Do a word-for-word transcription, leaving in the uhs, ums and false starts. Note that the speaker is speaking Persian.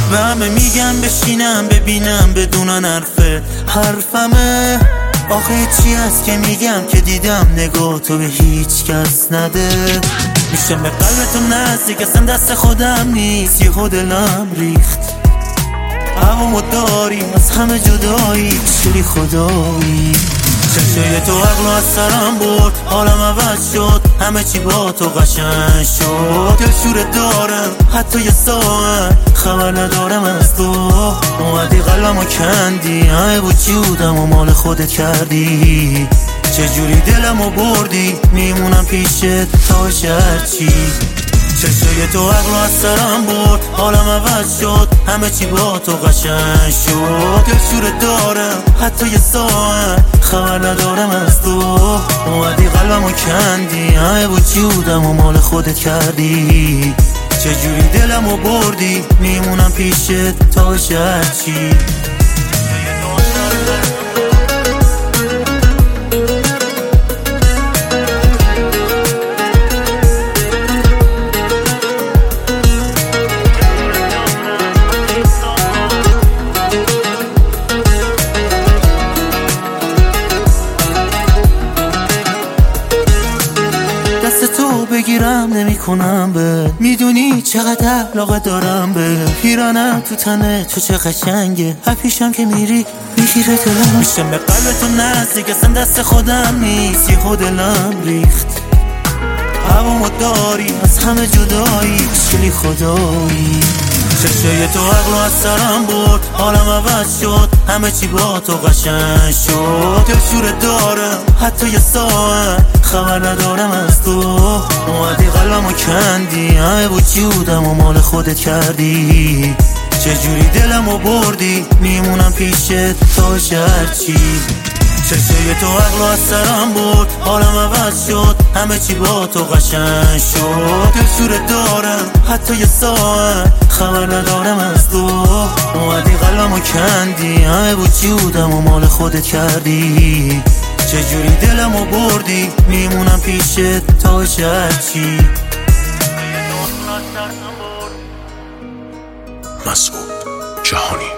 به همه میگم بشینم ببینم بدونن حرفه حرفمه. آخه چی هست که میگم که دیدم نگاه تو به هیچ کس نده. میشم به قلبتون نزدیک اصلا دست خودم نیست، یه دلم ریخت هوامو داری از همه جدایی چلی خدایی. چشای تو عقلو از سرم برد حالم عوض شد همه چی با تو قشنگ شد. دل شوره دارم حتی یه ساعت خبر ندارم از تو. اومدی قلبمو کندی همه بود چی بودم و مال خودت کردی. چجوری دلمو بردی میمونم پیشت تا شرچی. چشای تو عقلو از سرم برد حالم عوض شد همه چی با تو قشنگ شد. دل شوره دارم حتی یه ساعت خبر ندارم از تو. اومدی قلبمو کندی همه بود چی بودم و مال خودت کردی. چجوری دلمو بردی میمونم پیشت تا شرچی. دست تو بگیرم نمی کنم به میدونی چقدر علاقه دارم به پیرانم تو تنه تو چه قشنگه. هر پیشم که میری میگیره دلم. میشم به قلبتو نزدیک اصلا دست خودم نیست، یه دلم ریخت هوامو داری از همه جدایی چلی خدایی. چشای تو عقلو از سرم برد حالم عوض شد همه چی با تو قشنگ شد. دل شوره دارم حتی یه ساعت خبر ندارم از تو. اومدی قلبمو کندی همه بود چی بودم و مال خودت کردی. چجوری دلمو بردی میمونم پیشت تا شرچی. چشای تو عقلو از سرم برد حالم عوض شد همه چی با تو قشنگ شد. دل شوره دارم حتی یه ساعت خبر ندارم از تو. اومدی قلبمو کندی همه بود چی بودم و مال خودت کردی. چجوری دلمو بردی میمونم پیشت تا شرچی. مسعود جهانی.